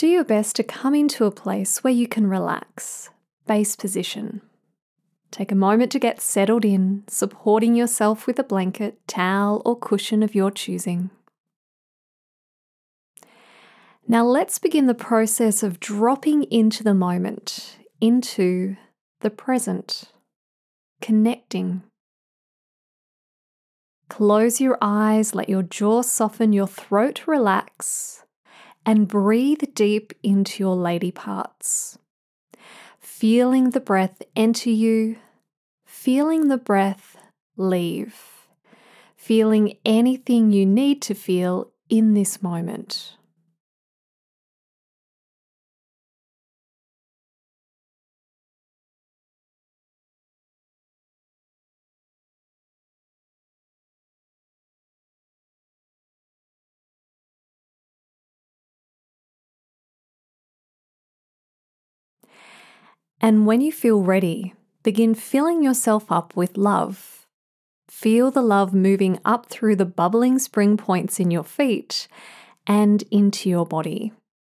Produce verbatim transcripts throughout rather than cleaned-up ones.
Do your best to come into a place where you can relax, base position. Take a moment to get settled in, supporting yourself with a blanket, towel, or cushion of your choosing. Now let's begin the process of dropping into the moment, into the present, connecting. Close your eyes, let your jaw soften, your throat relax, and breathe deep into your lady parts. Feeling the breath enter you, feeling the breath leave, feeling anything you need to feel in this moment. And when you feel ready, begin filling yourself up with love. Feel the love moving up through the bubbling spring points in your feet and into your body.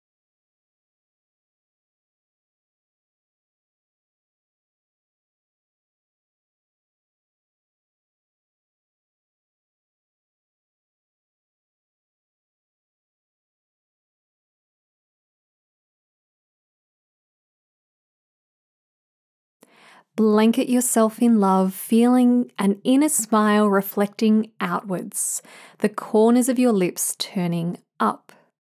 Blanket yourself in love, feeling an inner smile reflecting outwards, the corners of your lips turning up.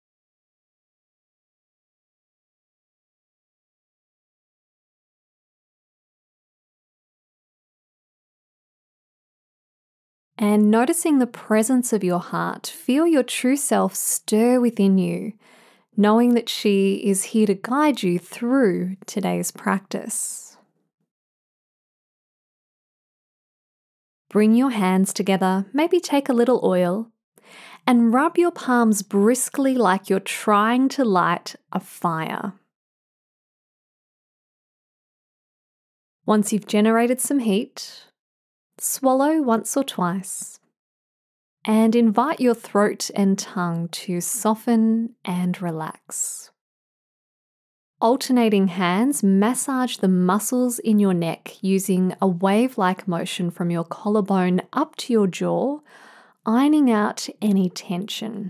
And noticing the presence of your heart, feel your true self stir within you, knowing that she is here to guide you through today's practice. Bring your hands together, maybe take a little oil, and rub your palms briskly like you're trying to light a fire. Once you've generated some heat, swallow once or twice, and invite your throat and tongue to soften and relax. Alternating hands, massage the muscles in your neck using a wave-like motion from your collarbone up to your jaw, ironing out any tension.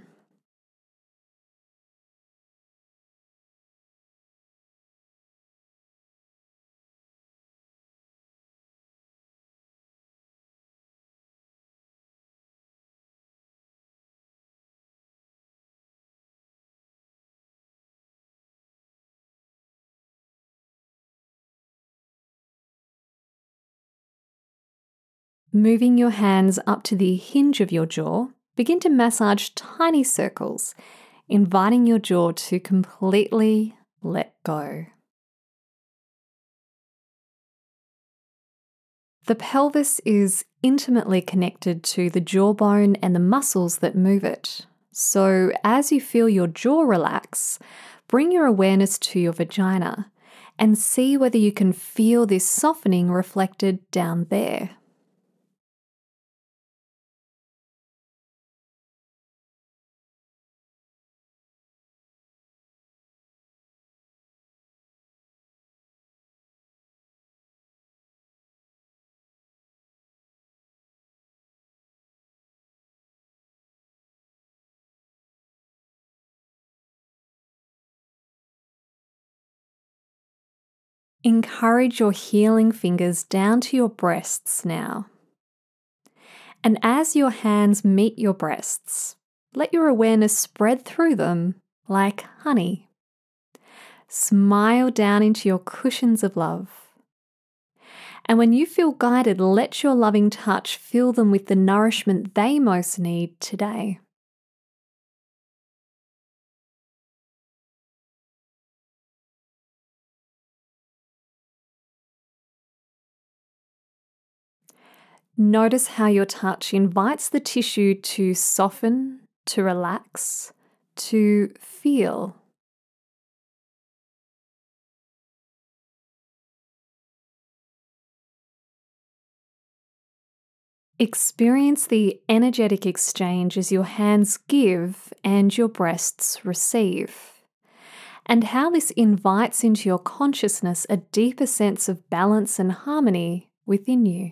Moving your hands up to the hinge of your jaw, begin to massage tiny circles, inviting your jaw to completely let go. The pelvis is intimately connected to the jawbone and the muscles that move it. So as you feel your jaw relax, bring your awareness to your vagina and see whether you can feel this softening reflected down there. Encourage your healing fingers down to your breasts now. And as your hands meet your breasts, let your awareness spread through them like honey. Smile down into your cushions of love. And when you feel guided, let your loving touch fill them with the nourishment they most need today. Notice how your touch invites the tissue to soften, to relax, to feel. Experience the energetic exchange as your hands give and your breasts receive. and how this invites into your consciousness a deeper sense of balance and harmony within you.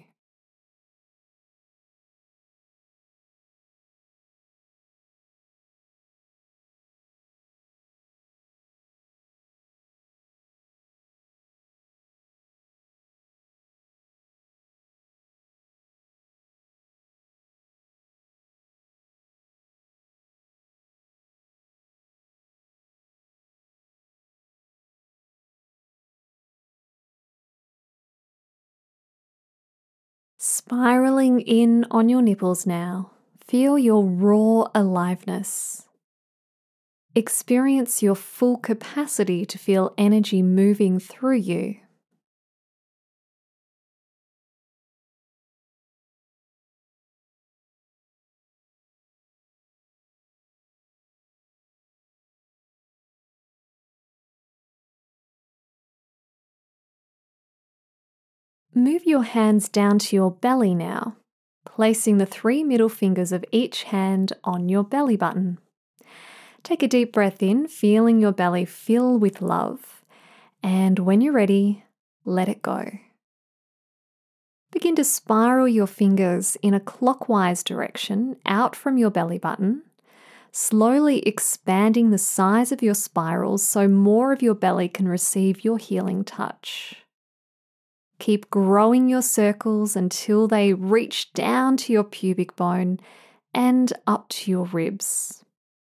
Spiraling in on your nipples now, feel your raw aliveness. Experience your full capacity to feel energy moving through you. Move your hands down to your belly now, placing the three middle fingers of each hand on your belly button. Take a deep breath in, feeling your belly fill with love. And when you're ready, let it go. Begin to spiral your fingers in a clockwise direction out from your belly button, slowly expanding the size of your spirals so more of your belly can receive your healing touch. Keep growing your circles until they reach down to your pubic bone and up to your ribs.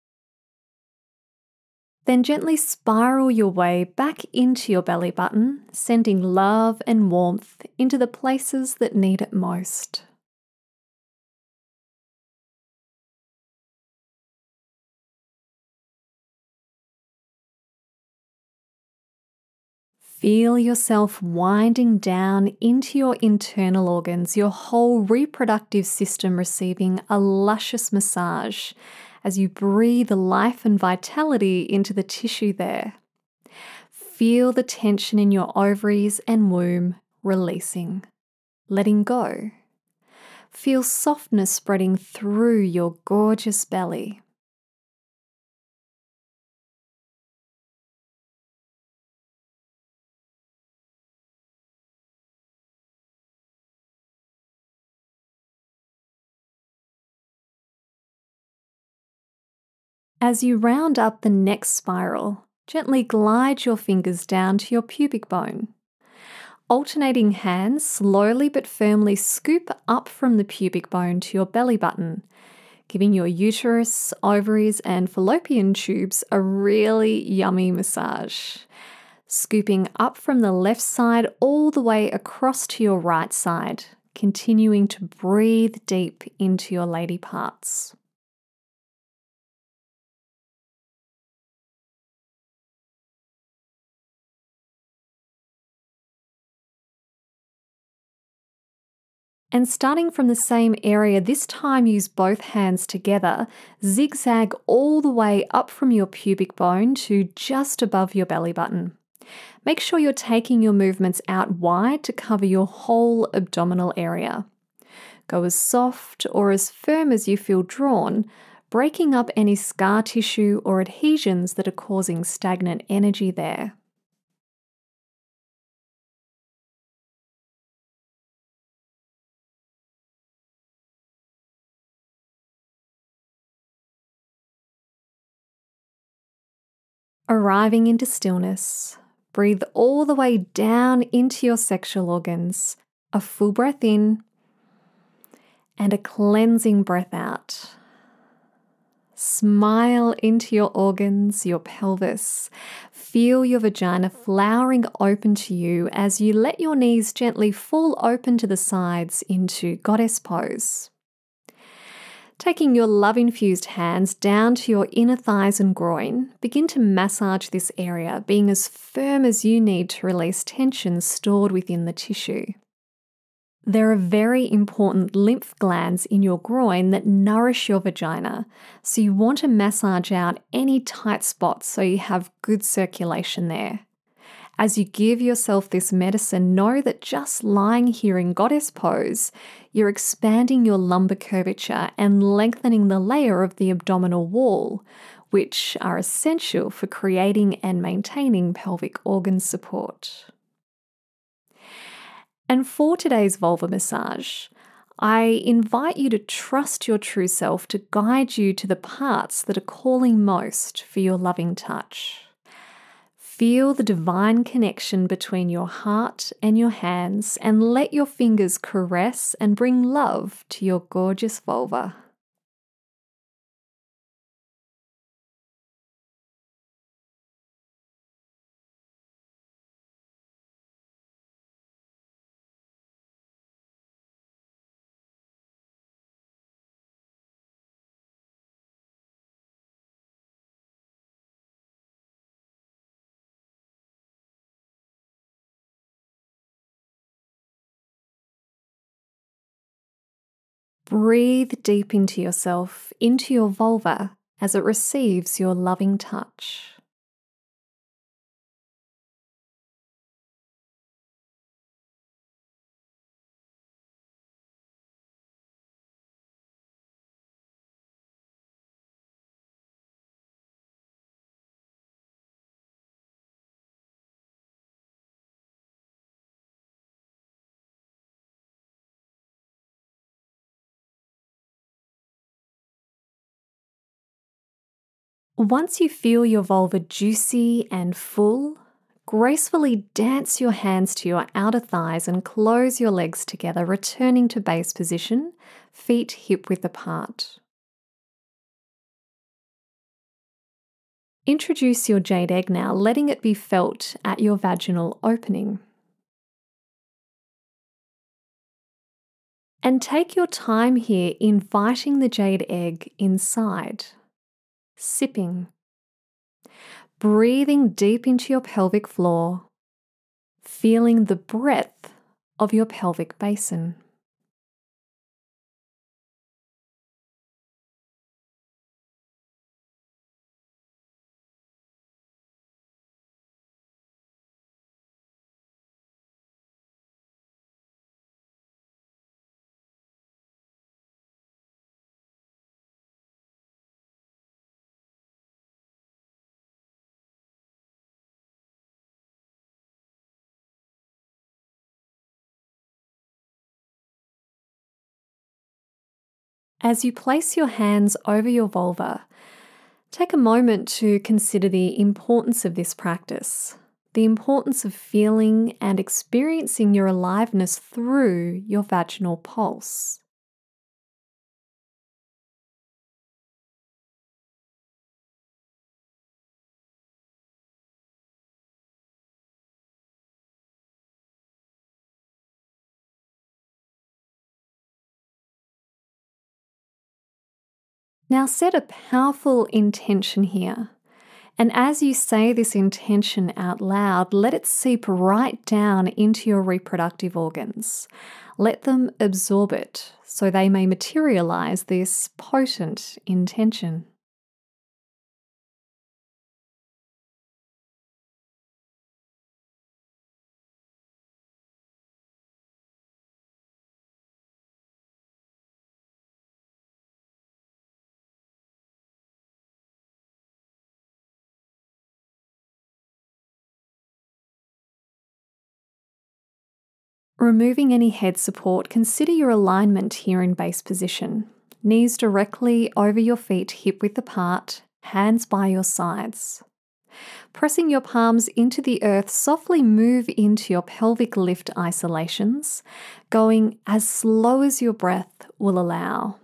Then gently spiral your way back into your belly button, sending love and warmth into the places that need it most. Feel yourself winding down into your internal organs, your whole reproductive system receiving a luscious massage as you breathe life and vitality into the tissue there. Feel the tension in your ovaries and womb releasing, letting go. Feel softness spreading through your gorgeous belly. As you round up the next spiral, gently glide your fingers down to your pubic bone. Alternating hands slowly but firmly scoop up from the pubic bone to your belly button, giving your uterus, ovaries, and fallopian tubes a really yummy massage. Scooping up from the left side all the way across to your right side, continuing to breathe deep into your lady parts. And starting from the same area, this time use both hands together, zigzag all the way up from your pubic bone to just above your belly button. Make sure you're taking your movements out wide to cover your whole abdominal area. Go as soft or as firm as you feel drawn, breaking up any scar tissue or adhesions that are causing stagnant energy there. Arriving into stillness, breathe all the way down into your sexual organs, a full breath in and a cleansing breath out. Smile into your organs, your pelvis. Feel your vagina flowering open to you as you let your knees gently fall open to the sides into goddess pose. Taking your love-infused hands down to your inner thighs and groin, begin to massage this area, being as firm as you need to release tension stored within the tissue. There are very important lymph glands in your groin that nourish your vagina, so you want to massage out any tight spots so you have good circulation there. As you give yourself this medicine, know that just lying here in goddess pose, you're expanding your lumbar curvature and lengthening the layer of the abdominal wall, which are essential for creating and maintaining pelvic organ support. And for today's vulva massage, I invite you to trust your true self to guide you to the parts that are calling most for your loving touch. Feel the divine connection between your heart and your hands, and let your fingers caress and bring love to your gorgeous vulva. Breathe deep into yourself, into your vulva, as it receives your loving touch. Once you feel your vulva juicy and full, gracefully dance your hands to your outer thighs and close your legs together, returning to base position, feet hip width apart. Introduce your jade egg now, letting it be felt at your vaginal opening. And take your time here, inviting the jade egg inside. Sipping. Breathing deep into your pelvic floor, feeling the breadth of your pelvic basin. As you place your hands over your vulva, take a moment to consider the importance of this practice, the importance of feeling and experiencing your aliveness through your vaginal pulse. Now set a powerful intention here. And as you say this intention out loud, let it seep right down into your reproductive organs. Let them absorb it so they may materialize this potent intention. Removing any head support, consider your alignment here in base position. Knees directly over your feet, hip width apart, hands by your sides. Pressing your palms into the earth, softly move into your pelvic lift isolations, going as slow as your breath will allow.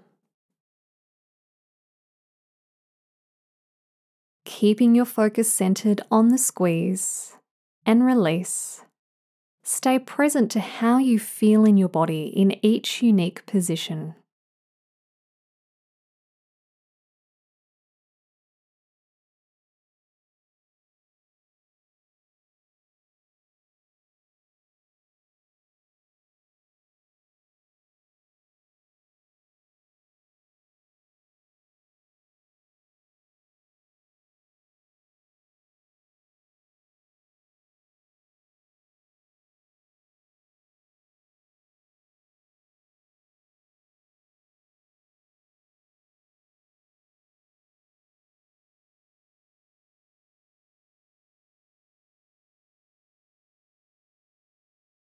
Keeping your focus centered on the squeeze and release. Stay present to how you feel in your body in each unique position.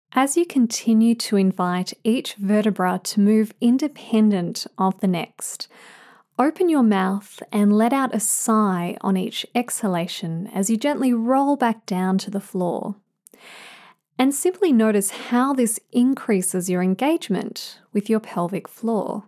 As you continue to invite each vertebra to move independent of the next, open your mouth and let out a sigh on each exhalation as you gently roll back down to the floor. And simply notice how this increases your engagement with your pelvic floor.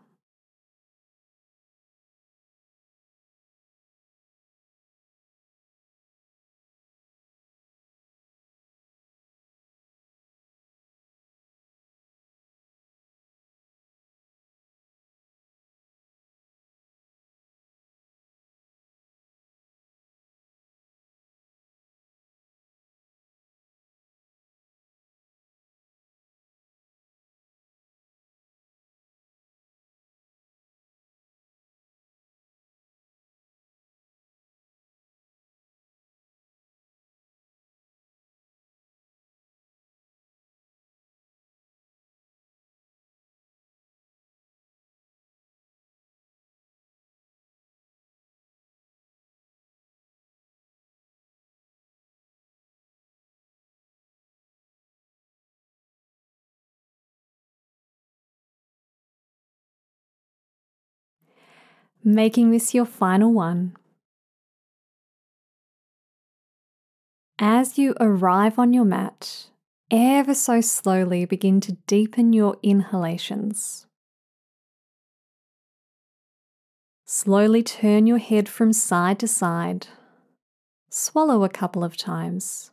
Making this your final one. As you arrive on your mat, ever so slowly begin to deepen your inhalations. Slowly turn your head from side to side. Swallow a couple of times.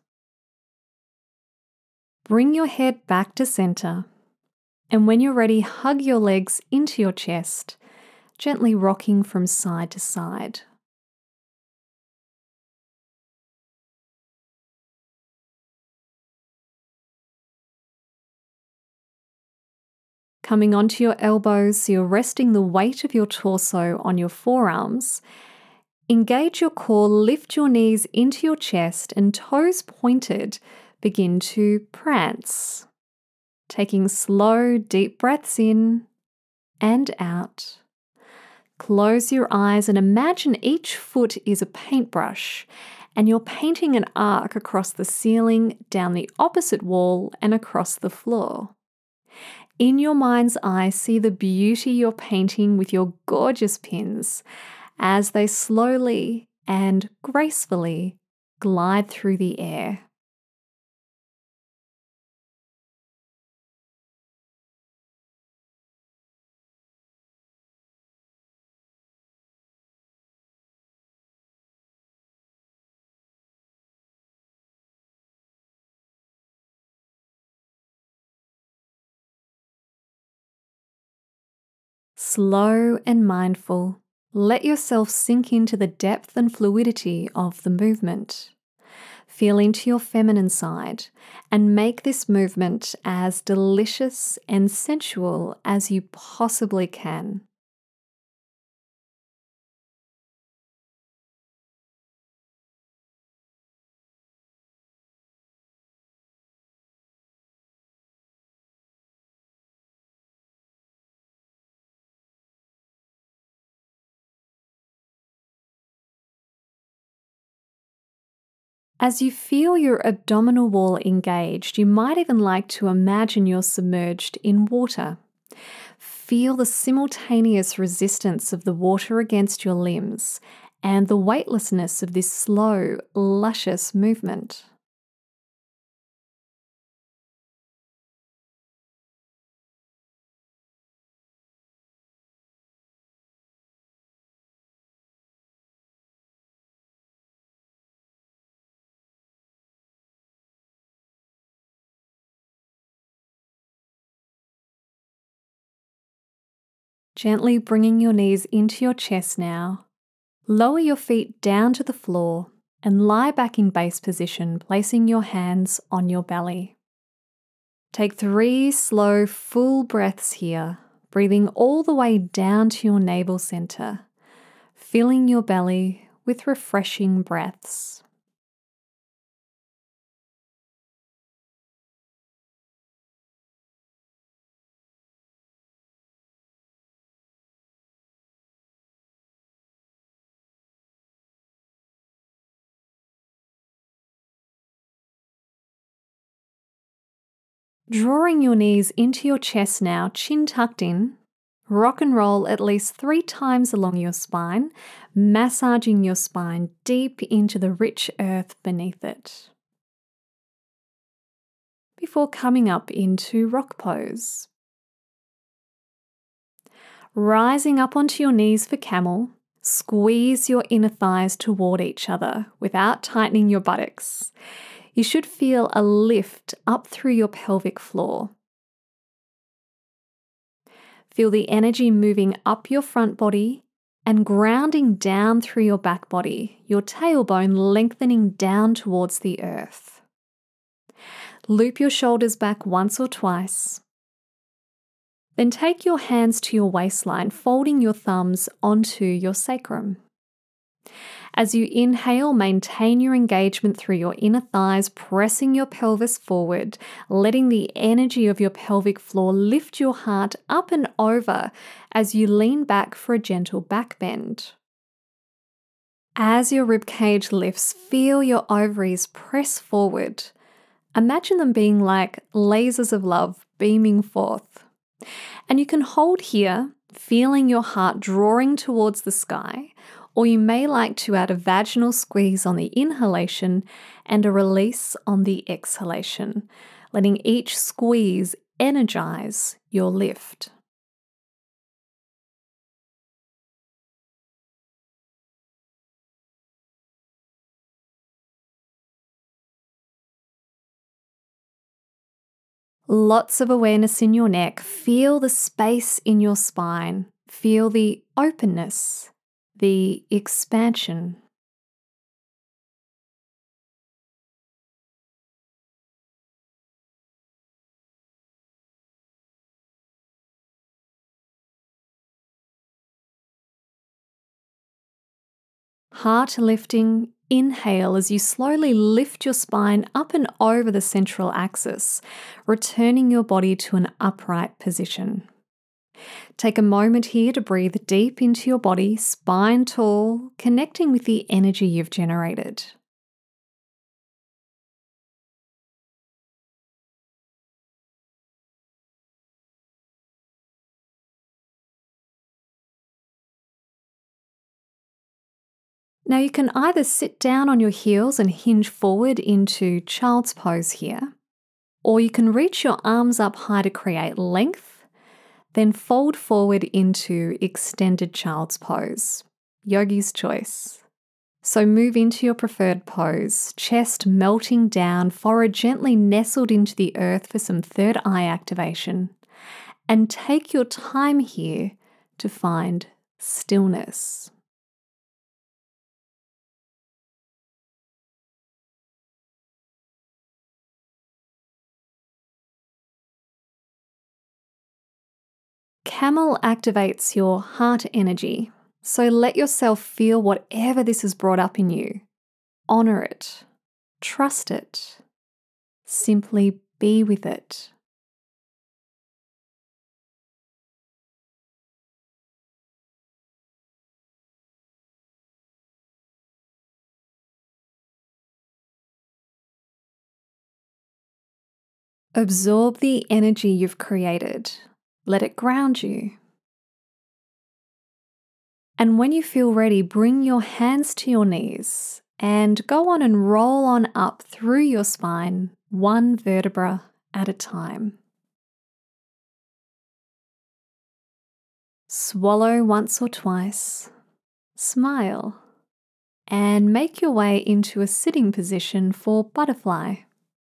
Bring your head back to center, and when you're ready, hug your legs into your chest, gently rocking from side to side. Coming onto your elbows, so you're resting the weight of your torso on your forearms. Engage your core, lift your knees into your chest, and toes pointed, begin to prance. Taking slow, deep breaths in and out. Close your eyes and imagine each foot is a paintbrush, and you're painting an arc across the ceiling, down the opposite wall, and across the floor. In your mind's eye, see the beauty you're painting with your gorgeous pins as they slowly and gracefully glide through the air. Slow and mindful, let yourself sink into the depth and fluidity of the movement. Feel into your feminine side and make this movement as delicious and sensual as you possibly can. As you feel your abdominal wall engaged, you might even like to imagine you're submerged in water. Feel the simultaneous resistance of the water against your limbs and the weightlessness of this slow, luscious movement. Gently bringing your knees into your chest now. Lower your feet down to the floor and lie back in base position, placing your hands on your belly. Take three slow, full breaths here, breathing all the way down to your navel center, filling your belly with refreshing breaths. Drawing your knees into your chest now, chin tucked in. Rock and roll at least three times along your spine, massaging your spine deep into the rich earth beneath it. Before coming up into rock pose. Rising up onto your knees for camel, squeeze your inner thighs toward each other without tightening your buttocks. You should feel a lift up through your pelvic floor. Feel the energy moving up your front body and grounding down through your back body, your tailbone lengthening down towards the earth. Loop your shoulders back once or twice. Then take your hands to your waistline, folding your thumbs onto your sacrum. As you inhale, maintain your engagement through your inner thighs, pressing your pelvis forward, letting the energy of your pelvic floor lift your heart up and over as you lean back for a gentle back bend. As your ribcage lifts, feel your ovaries press forward. Imagine them being like lasers of love beaming forth. And you can hold here, feeling your heart drawing towards the sky, or you may like to add a vaginal squeeze on the inhalation and a release on the exhalation, letting each squeeze energize your lift. Lots of awareness in your neck. Feel the space in your spine. Feel the openness, the expansion. Heart lifting, inhale as you slowly lift your spine up and over the central axis, returning your body to an upright position. Take a moment here to breathe deep into your body, spine tall, connecting with the energy you've generated. Now you can either sit down on your heels and hinge forward into child's pose here, or you can reach your arms up high to create length, then fold forward into extended child's pose, yogi's choice. So move into your preferred pose, chest melting down, forehead gently nestled into the earth for some third eye activation, and take your time here to find stillness. Camel activates your heart energy, so let yourself feel whatever this has brought up in you. Honor it. Trust it. Simply be with it. Absorb the energy you've created. Let it ground you. And when you feel ready, bring your hands to your knees and go on and roll on up through your spine, one vertebra at a time. Swallow once or twice, smile, and make your way into a sitting position for butterfly.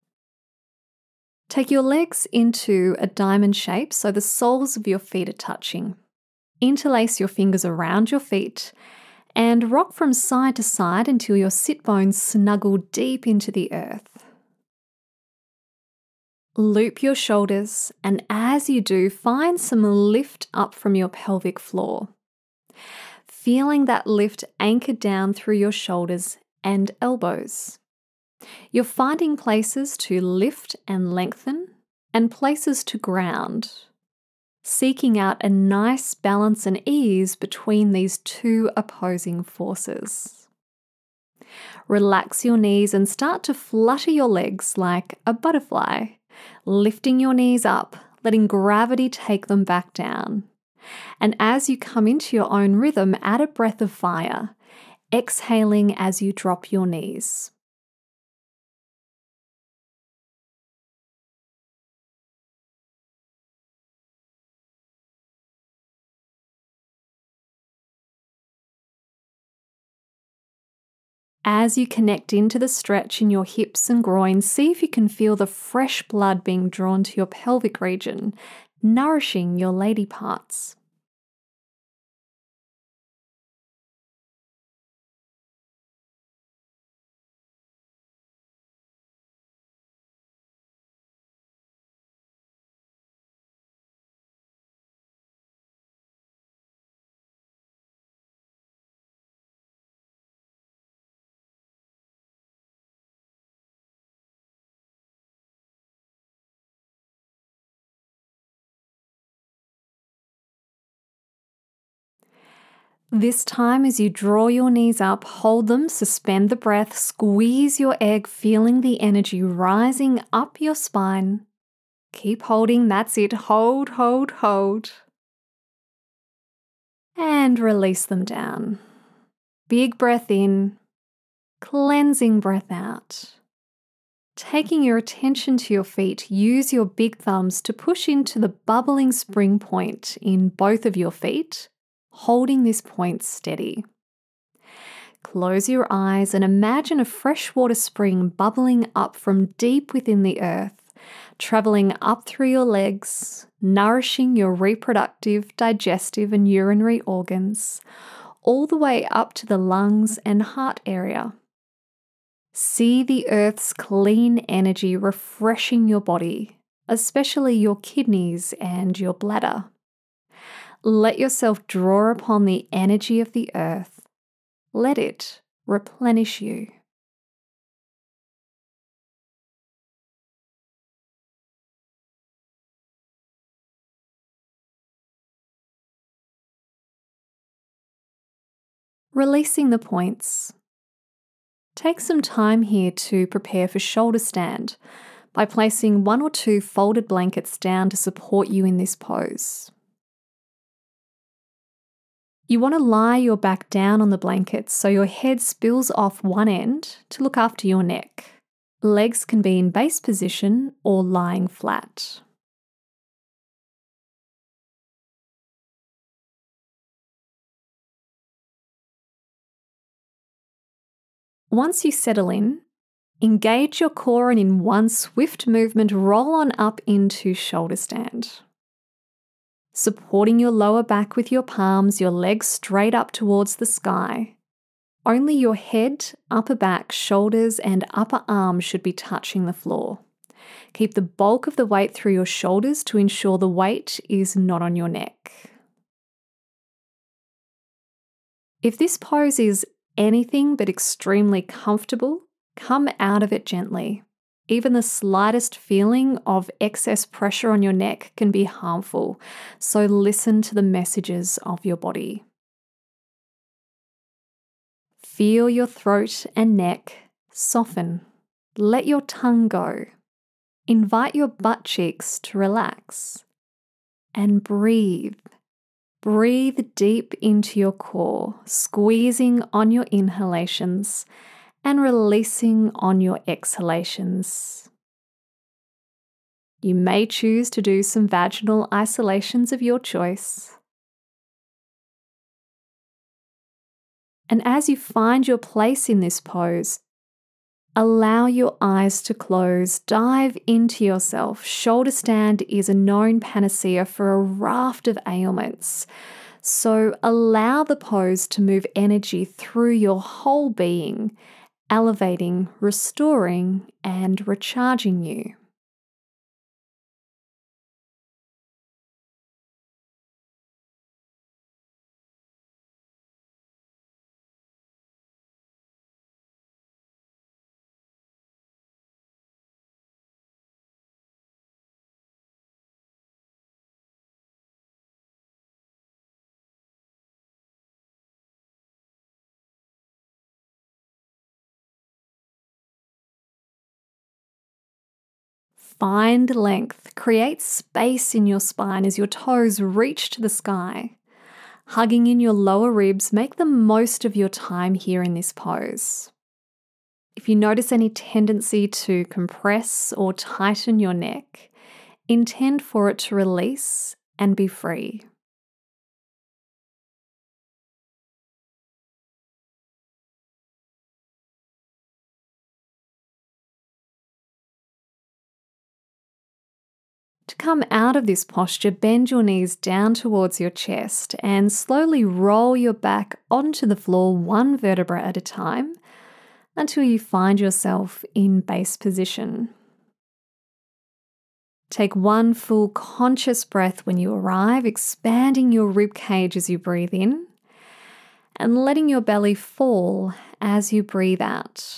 Take your legs into a diamond shape so the soles of your feet are touching. Interlace your fingers around your feet and rock from side to side until your sit bones snuggle deep into the earth. Loop your shoulders, and as you do, find some lift up from your pelvic floor. Feeling that lift anchored down through your shoulders and elbows. You're finding places to lift and lengthen and places to ground, seeking out a nice balance and ease between these two opposing forces. Relax your knees and start to flutter your legs like a butterfly, lifting your knees up, letting gravity take them back down. And as you come into your own rhythm, add a breath of fire, exhaling as you drop your knees. As you connect into the stretch in your hips and groins, see if you can feel the fresh blood being drawn to your pelvic region, nourishing your lady parts. This time, as you draw your knees up, hold them, suspend the breath, squeeze your egg, feeling the energy rising up your spine. Keep holding, that's it. Hold, hold, hold. And release them down. Big breath in, cleansing breath out. Taking your attention to your feet, use your big thumbs to push into the bubbling spring point in both of your feet, holding this point steady. Close your eyes and imagine a freshwater spring bubbling up from deep within the earth, traveling up through your legs, nourishing your reproductive, digestive, and urinary organs, all the way up to the lungs and heart area. See the earth's clean energy refreshing your body, especially your kidneys and your bladder. Let yourself draw upon the energy of the earth. Let it replenish you. Releasing the points. Take some time here to prepare for shoulder stand by placing one or two folded blankets down to support you in this pose. You want to lie your back down on the blankets so your head spills off one end to look after your neck. Legs can be in base position or lying flat. Once you settle in, engage your core and in one swift movement roll on up into shoulder stand. Supporting your lower back with your palms, your legs straight up towards the sky. Only your head, upper back, shoulders, and upper arms should be touching the floor. Keep the bulk of the weight through your shoulders to ensure the weight is not on your neck. If this pose is anything but extremely comfortable, come out of it gently. Even the slightest feeling of excess pressure on your neck can be harmful, so listen to the messages of your body. Feel your throat and neck soften. Let your tongue go. Invite your butt cheeks to relax. And breathe. Breathe deep into your core, squeezing on your inhalations and releasing on your exhalations. You may choose to do some vaginal isolations of your choice. And as you find your place in this pose, allow your eyes to close, dive into yourself. Shoulder stand is a known panacea for a raft of ailments. So allow the pose to move energy through your whole being, elevating, restoring, and recharging you. Find length. Create space in your spine as your toes reach to the sky. Hugging in your lower ribs, make the most of your time here in this pose. If you notice any tendency to compress or tighten your neck, intend for it to release and be free. To come out of this posture, bend your knees down towards your chest and slowly roll your back onto the floor one vertebra at a time until you find yourself in base position. Take one full conscious breath when you arrive, expanding your rib cage as you breathe in and letting your belly fall as you breathe out.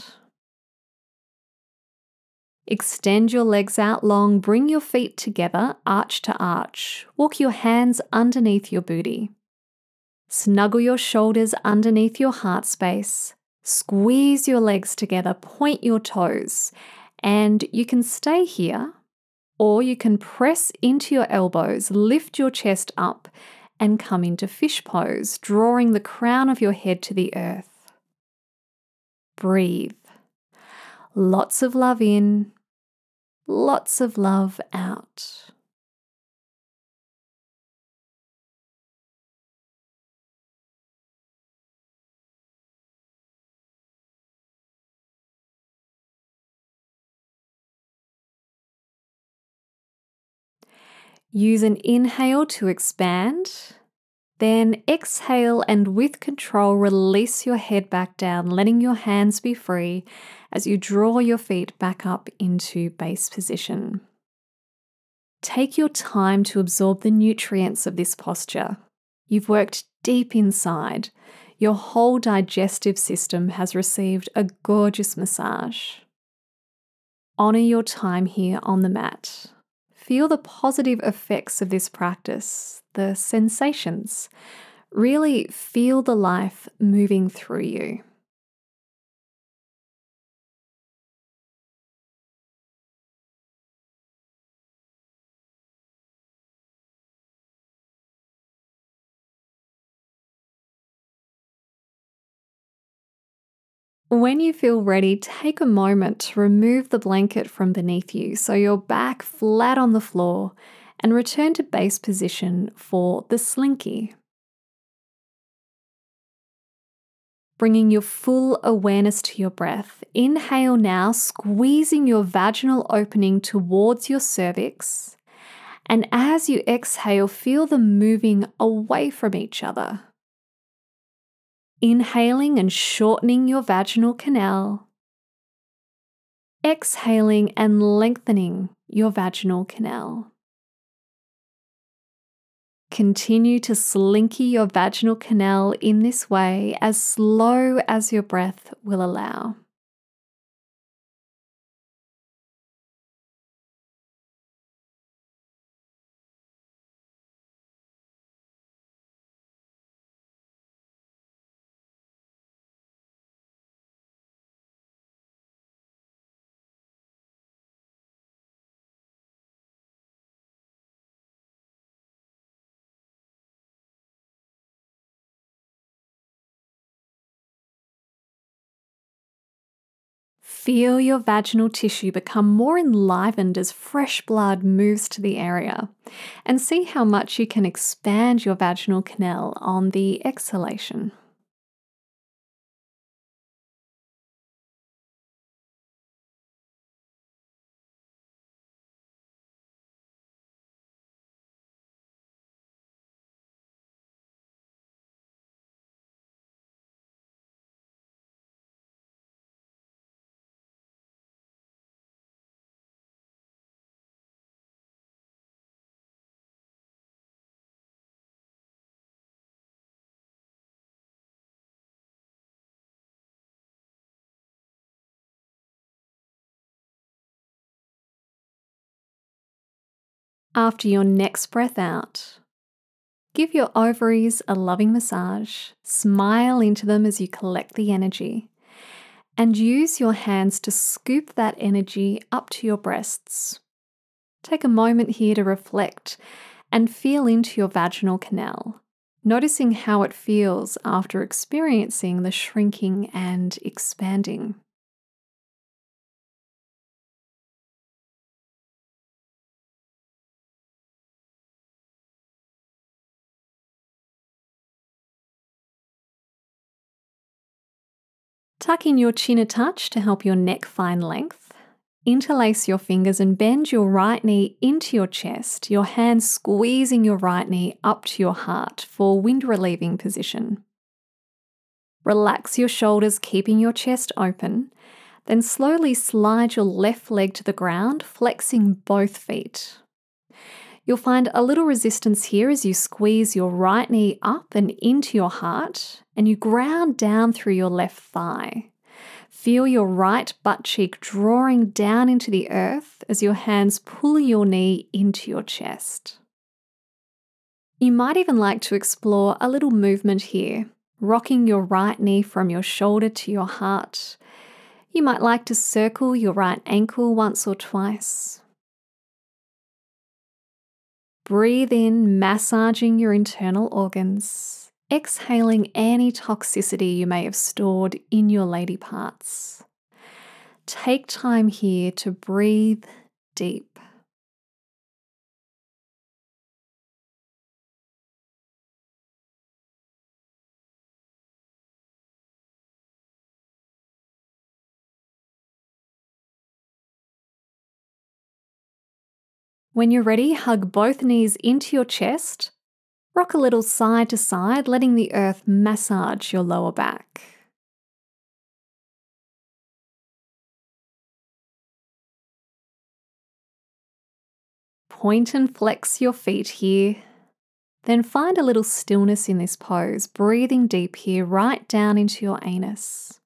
Extend your legs out long, bring your feet together, arch to arch. Walk your hands underneath your booty. Snuggle your shoulders underneath your heart space. Squeeze your legs together, point your toes, and you can stay here, or you can press into your elbows, lift your chest up, and come into fish pose, drawing the crown of your head to the earth. Breathe. Lots of love in, lots of love out. Use an inhale to expand, then exhale and with control release your head back down, letting your hands be free as you draw your feet back up into base position. Take your time to absorb the nutrients of this posture. You've worked deep inside. Your whole digestive system has received a gorgeous massage. Honor your time here on the mat. Feel the positive effects of this practice, the sensations. Really feel the life moving through you. When you feel ready, take a moment to remove the blanket from beneath you so you're back flat on the floor and return to base position for the slinky. Bringing your full awareness to your breath. Inhale now, squeezing your vaginal opening towards your cervix. And as you exhale, feel them moving away from each other. Inhaling and shortening your vaginal canal. Exhaling and lengthening your vaginal canal. Continue to slinky your vaginal canal in this way as slow as your breath will allow. Feel your vaginal tissue become more enlivened as fresh blood moves to the area, and see how much you can expand your vaginal canal on the exhalation. After your next breath out, give your ovaries a loving massage, smile into them as you collect the energy, and use your hands to scoop that energy up to your breasts. Take a moment here to reflect and feel into your vaginal canal, noticing how it feels after experiencing the shrinking and expanding. Tuck in your chin a touch to help your neck find length. Interlace your fingers and bend your right knee into your chest, your hands squeezing your right knee up to your heart for wind relieving position. Relax your shoulders, keeping your chest open. Then slowly slide your left leg to the ground, flexing both feet. You'll find a little resistance here as you squeeze your right knee up and into your heart, and you ground down through your left thigh. Feel your right butt cheek drawing down into the earth as your hands pull your knee into your chest. You might even like to explore a little movement here, rocking your right knee from your shoulder to your heart. You might like to circle your right ankle once or twice. Breathe in, massaging your internal organs, exhaling any toxicity you may have stored in your lady parts. Take time here to breathe deep. When you're ready, hug both knees into your chest. Rock a little side to side, letting the earth massage your lower back. Point and flex your feet here. Then find a little stillness in this pose, breathing deep here, right down into your anus.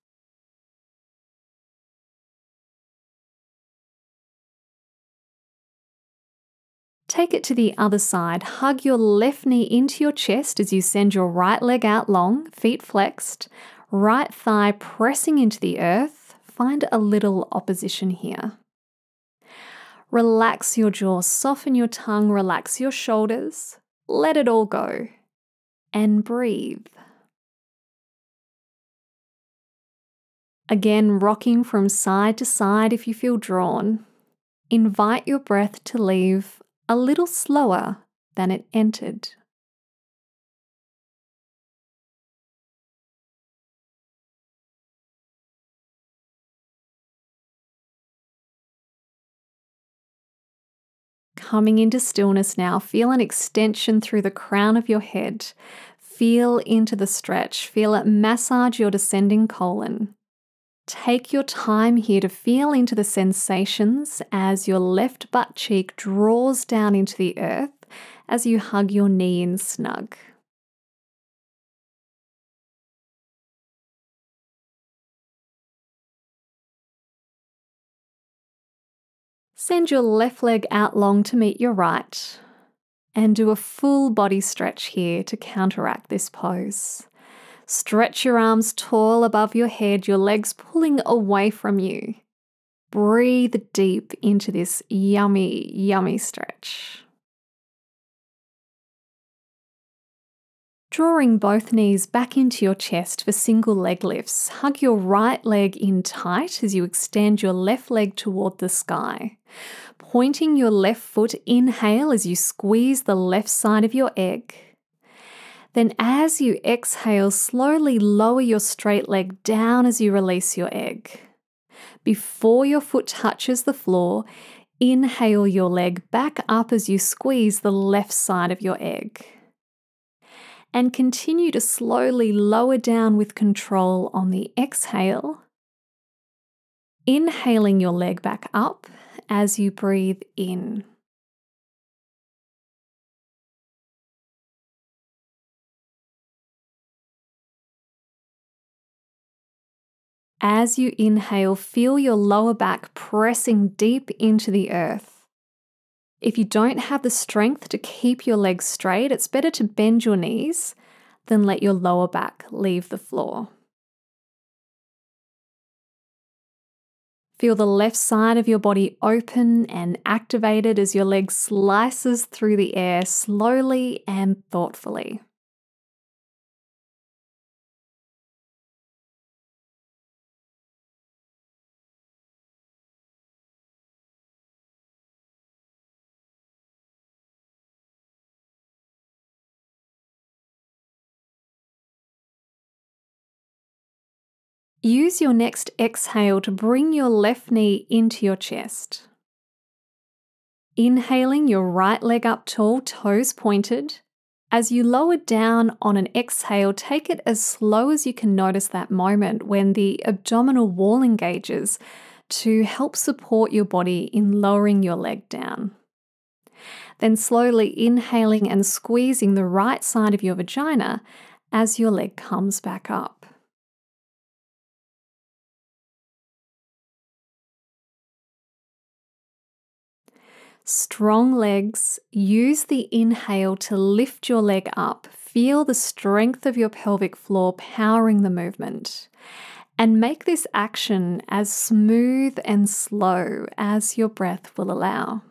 Take it to the other side. Hug your left knee into your chest as you send your right leg out long, feet flexed, right thigh pressing into the earth. Find a little opposition here. Relax your jaw, soften your tongue, relax your shoulders. Let it all go. And breathe. Again, rocking from side to side if you feel drawn. Invite your breath to leave a little slower than it entered. Coming into stillness now, feel an extension through the crown of your head. Feel into the stretch. Feel it massage your descending colon. Take your time here to feel into the sensations as your left butt cheek draws down into the earth as you hug your knee in snug. Send your left leg out long to meet your right and do a full body stretch here to counteract this pose. Stretch your arms tall above your head, your legs pulling away from you. Breathe deep into this yummy, yummy stretch. Drawing both knees back into your chest for single leg lifts, hug your right leg in tight as you extend your left leg toward the sky. Pointing your left foot, inhale as you squeeze the left side of your egg. Then as you exhale, slowly lower your straight leg down as you release your egg. Before your foot touches the floor, inhale your leg back up as you squeeze the left side of your egg. And continue to slowly lower down with control on the exhale. Inhaling your leg back up as you breathe in. As you inhale, feel your lower back pressing deep into the earth. If you don't have the strength to keep your legs straight, it's better to bend your knees than let your lower back leave the floor. Feel the left side of your body open and activated as your leg slices through the air slowly and thoughtfully. Use your next exhale to bring your left knee into your chest. Inhaling your right leg up tall, toes pointed. As you lower down on an exhale, take it as slow as you can notice that moment when the abdominal wall engages to help support your body in lowering your leg down. Then slowly inhaling and squeezing the right side of your vagina as your leg comes back up. Strong legs, use the inhale to lift your leg up. Feel the strength of your pelvic floor powering the movement. And make this action as smooth and slow as your breath will allow.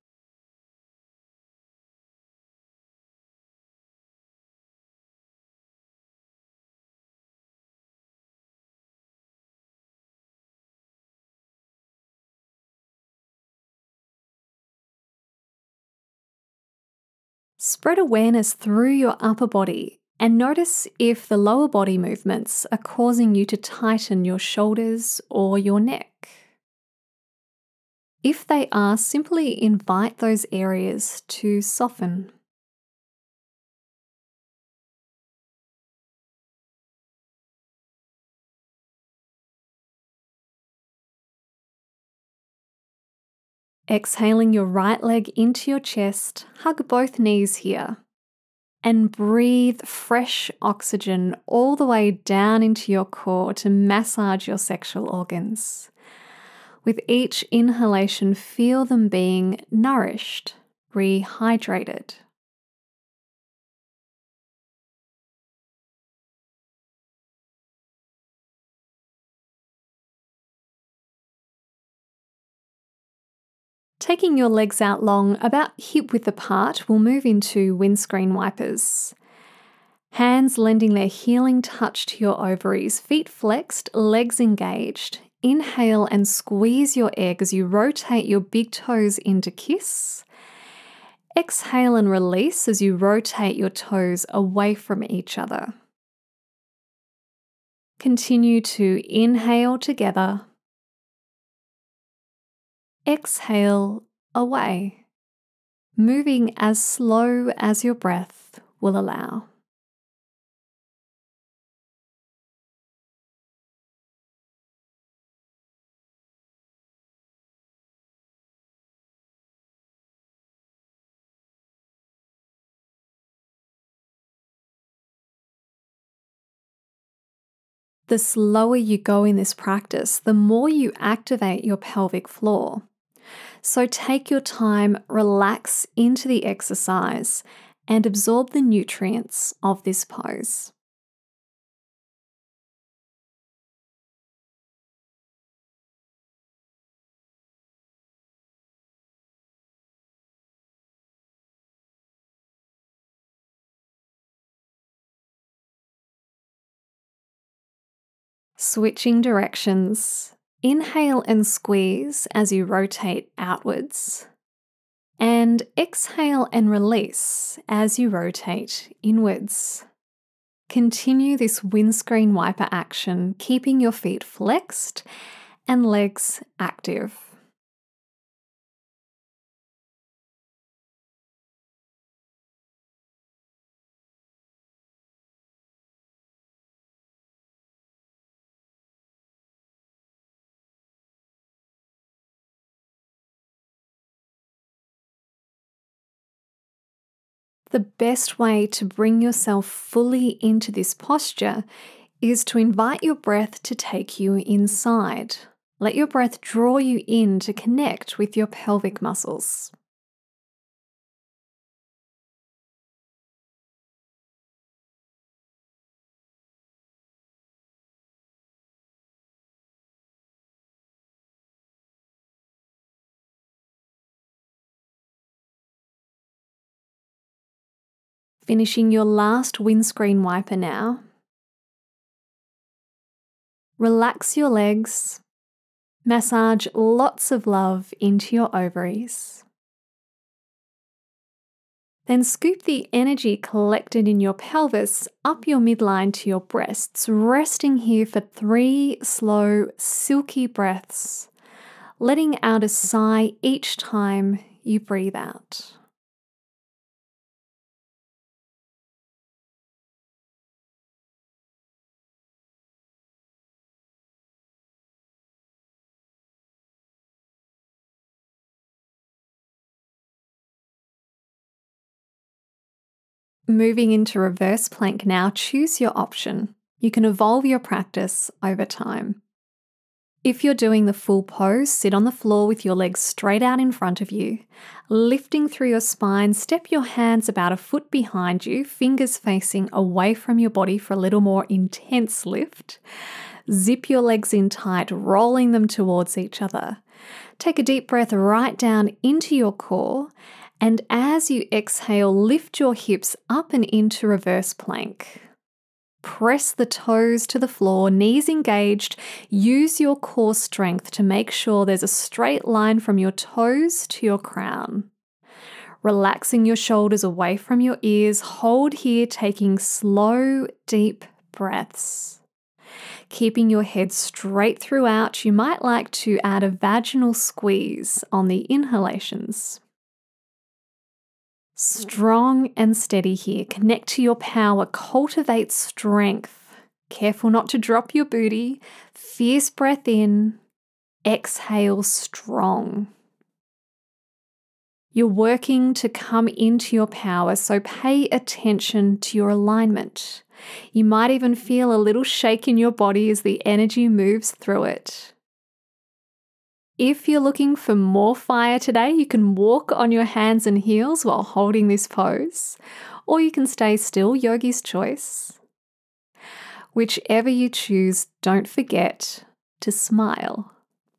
Spread awareness through your upper body and notice if the lower body movements are causing you to tighten your shoulders or your neck. If they are, simply invite those areas to soften. Exhaling your right leg into your chest, hug both knees here. And breathe fresh oxygen all the way down into your core to massage your sexual organs. With each inhalation, feel them being nourished, rehydrated. Taking your legs out long, about hip width apart, we'll move into windscreen wipers. Hands lending their healing touch to your ovaries, feet flexed, legs engaged. Inhale and squeeze your egg as you rotate your big toes into kiss. Exhale and release as you rotate your toes away from each other. Continue to inhale together. Exhale away, moving as slow as your breath will allow. The slower you go in this practice, the more you activate your pelvic floor. So take your time, relax into the exercise, and absorb the nutrients of this pose. Switching directions. Inhale and squeeze as you rotate outwards. And exhale and release as you rotate inwards. Continue this windscreen wiper action, keeping your feet flexed and legs active. The best way to bring yourself fully into this posture is to invite your breath to take you inside. Let your breath draw you in to connect with your pelvic muscles. Finishing your last windscreen wiper now. Relax your legs. Massage lots of love into your ovaries. Then scoop the energy collected in your pelvis up your midline to your breasts, resting here for three slow, silky breaths, letting out a sigh each time you breathe out. Moving into reverse plank now, choose your option. You can evolve your practice over time. If you're doing the full pose, sit on the floor with your legs straight out in front of you. Lifting through your spine, step your hands about a foot behind you, fingers facing away from your body for a little more intense lift. Zip your legs in tight, rolling them towards each other. Take a deep breath right down into your core, and as you exhale, lift your hips up and into reverse plank. Press the toes to the floor, knees engaged. Use your core strength to make sure there's a straight line from your toes to your crown. Relaxing your shoulders away from your ears, hold here, taking slow, deep breaths. Keeping your head straight throughout, you might like to add a vaginal squeeze on the inhalations. Strong and steady here. Connect to your power. Cultivate strength. Careful not to drop your booty. Fierce breath in. Exhale strong. You're working to come into your power, so pay attention to your alignment. You might even feel a little shake in your body as the energy moves through it. If you're looking for more fire today, you can walk on your hands and heels while holding this pose, or you can stay still, yogi's choice. Whichever you choose, don't forget to smile.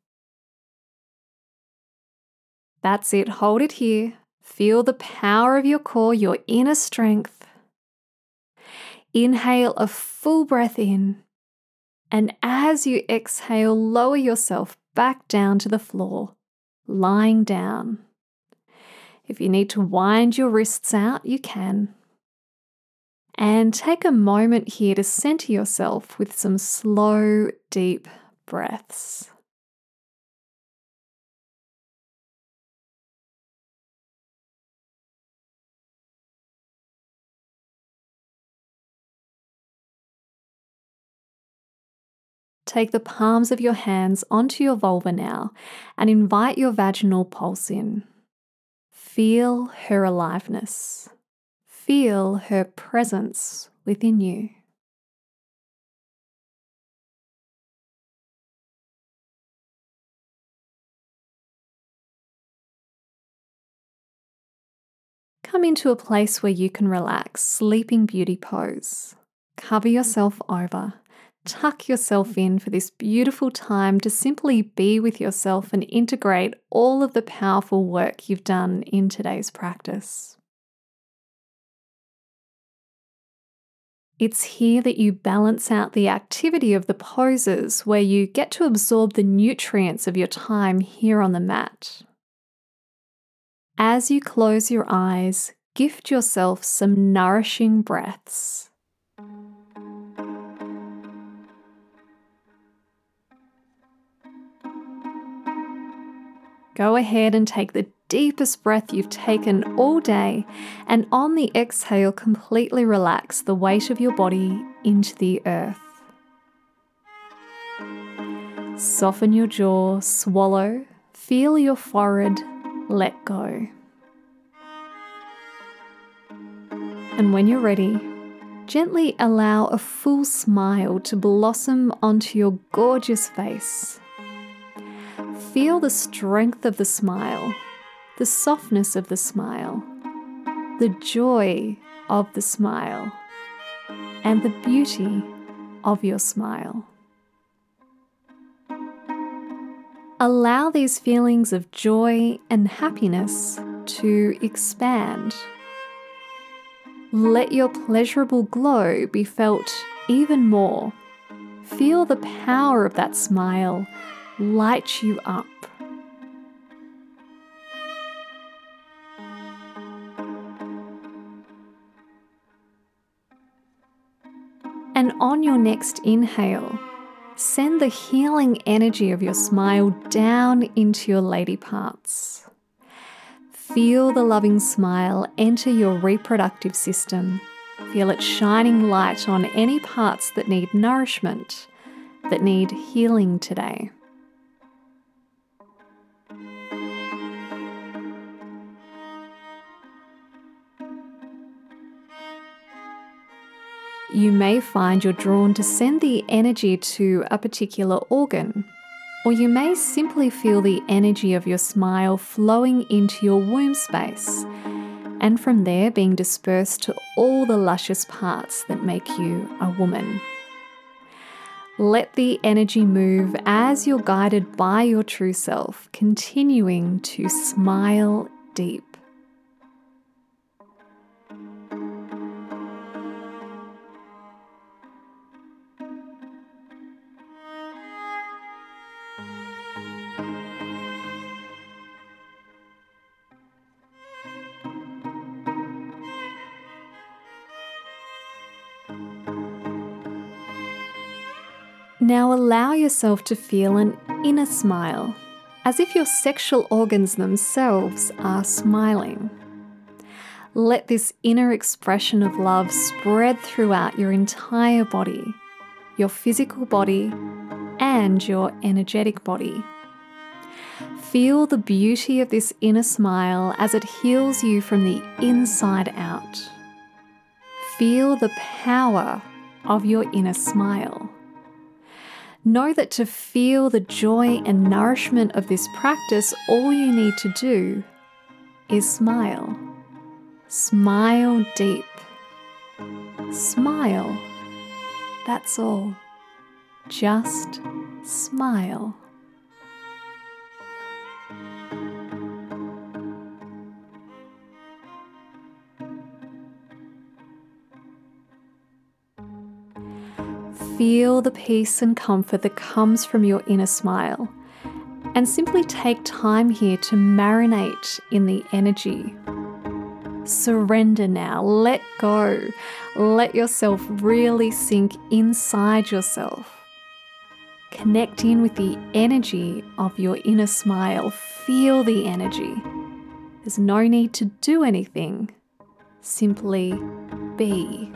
That's it, hold it here. Feel the power of your core, your inner strength. Inhale a full breath in, and as you exhale, lower yourself back down to the floor, lying down. If you need to wind your wrists out, you can. And take a moment here to center yourself with some slow, deep breaths. Take the palms of your hands onto your vulva now and invite your vaginal pulse in. Feel her aliveness. Feel her presence within you. Come into a place where you can relax, Sleeping Beauty pose. Cover yourself over. Tuck yourself in for this beautiful time to simply be with yourself and integrate all of the powerful work you've done in today's practice. It's here that you balance out the activity of the poses, where you get to absorb the nutrients of your time here on the mat. As you close your eyes, gift yourself some nourishing breaths. Go ahead and take the deepest breath you've taken all day, and on the exhale, completely relax the weight of your body into the earth. Soften your jaw, swallow, feel your forehead, let go. And when you're ready, gently allow a full smile to blossom onto your gorgeous face. Feel the strength of the smile, the softness of the smile, the joy of the smile, and the beauty of your smile. Allow these feelings of joy and happiness to expand. Let your pleasurable glow be felt even more. Feel the power of that smile light you up. And on your next inhale, send the healing energy of your smile down into your lady parts. Feel the loving smile enter your reproductive system. Feel it shining light on any parts that need nourishment, that need healing today. You may find you're drawn to send the energy to a particular organ, or you may simply feel the energy of your smile flowing into your womb space, and from there being dispersed to all the luscious parts that make you a woman. Let the energy move as you're guided by your true self, continuing to smile deep. Now allow yourself to feel an inner smile, as if your sexual organs themselves are smiling. Let this inner expression of love spread throughout your entire body, your physical body, and your energetic body. Feel the beauty of this inner smile as it heals you from the inside out. Feel the power of your inner smile. Know that to feel the joy and nourishment of this practice, all you need to do is smile. Smile deep. Smile. That's all. Just smile. Feel the peace and comfort that comes from your inner smile, and simply take time here to marinate in the energy. Surrender now, let go, let yourself really sink inside yourself. Connect in with the energy of your inner smile, feel the energy. There's no need to do anything, simply be.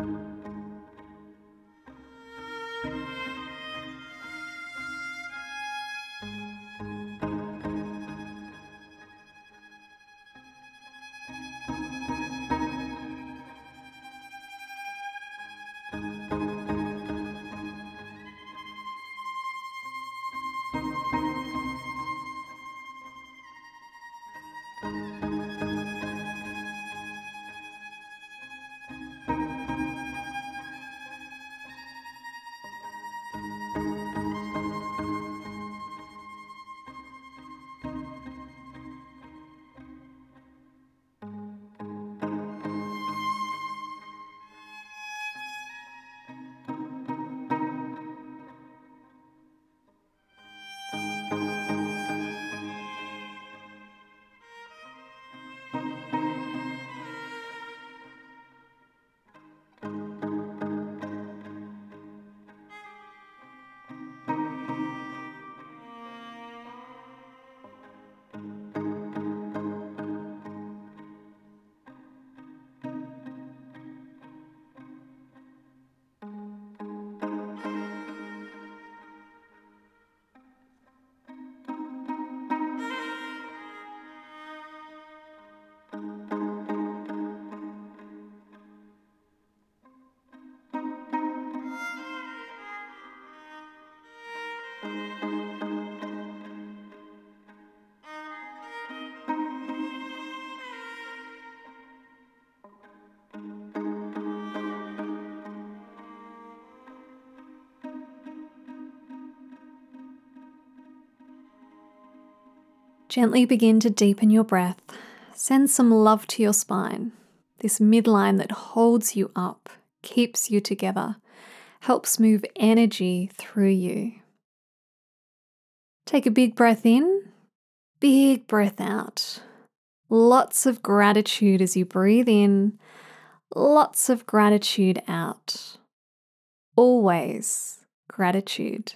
Gently begin to deepen your breath. Send some love to your spine. this midline that holds you up, keeps you together, helps move energy through you. Take a big breath in, big breath out. Lots of gratitude as you breathe in, lots of gratitude out. Always gratitude.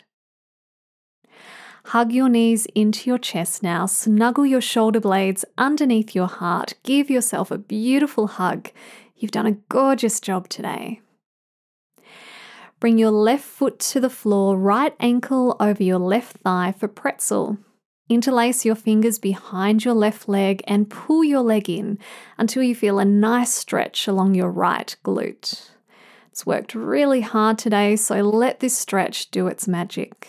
Hug your knees into your chest now. Snuggle your shoulder blades underneath your heart. Give yourself a beautiful hug. You've done a gorgeous job today. Bring your left foot to the floor, right ankle over your left thigh for pretzel. Interlace your fingers behind your left leg and pull your leg in until you feel a nice stretch along your right glute. It's worked really hard today, so let this stretch do its magic.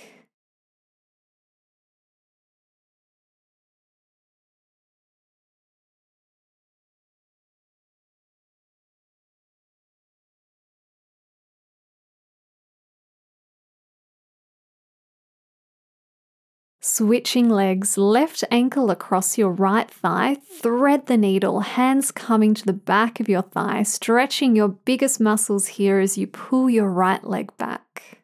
Switching legs, left ankle across your right thigh, thread the needle, hands coming to the back of your thigh, stretching your biggest muscles here as you pull your right leg back.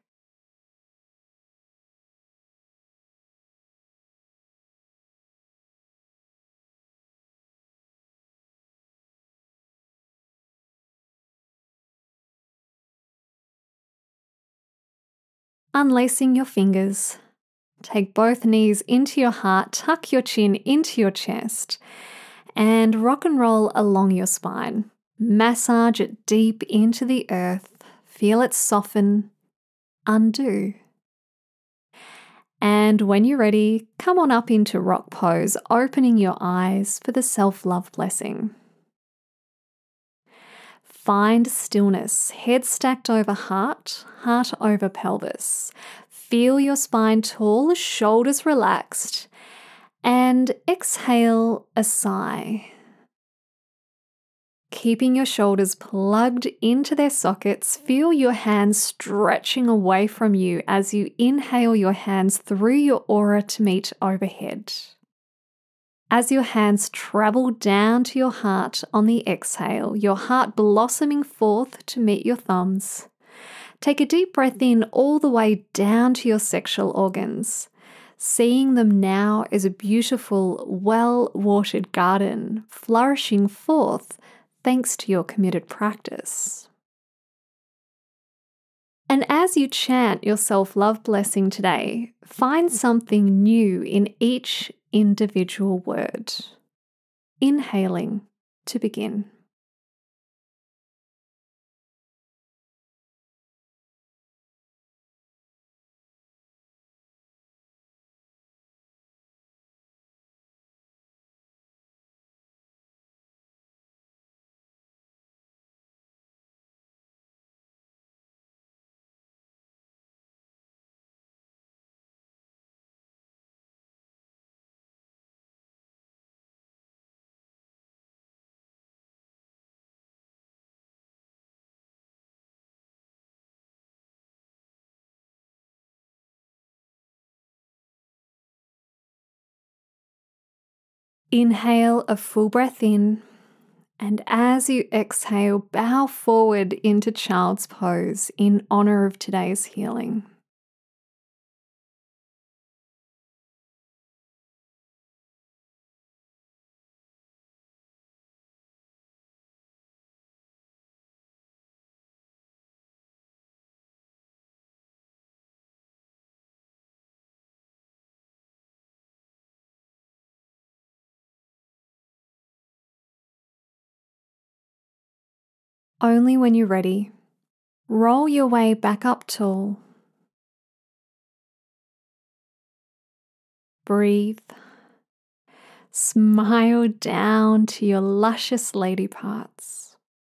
Unlacing your fingers. Take both knees into your heart, tuck your chin into your chest, and rock and roll along your spine. Massage it deep into the earth. Feel it soften, undo. And when you're ready, come on up into rock pose, opening your eyes for the self-love blessing. Find stillness, head stacked over heart, heart over pelvis. Feel your spine tall, shoulders relaxed, and exhale a sigh. Keeping your shoulders plugged into their sockets, feel your hands stretching away from you as you inhale your hands through your aura to meet overhead. As your hands travel down to your heart on the exhale, your heart blossoming forth to meet your thumbs. Take a deep breath in all the way down to your sexual organs, seeing them now as a beautiful, well-watered garden flourishing forth thanks to your committed practice. And as you chant your self-love blessing today, find something new in each individual word. Inhaling to begin. Inhale a full breath in, and as you exhale, bow forward into child's pose in honor of today's healing. Only when you're ready, roll your way back up tall. Breathe. Smile down to your luscious lady parts.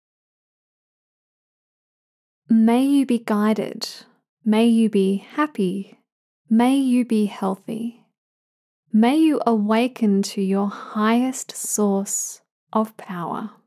May you be guided. May you be happy. May you be healthy. May you awaken to your highest source of power.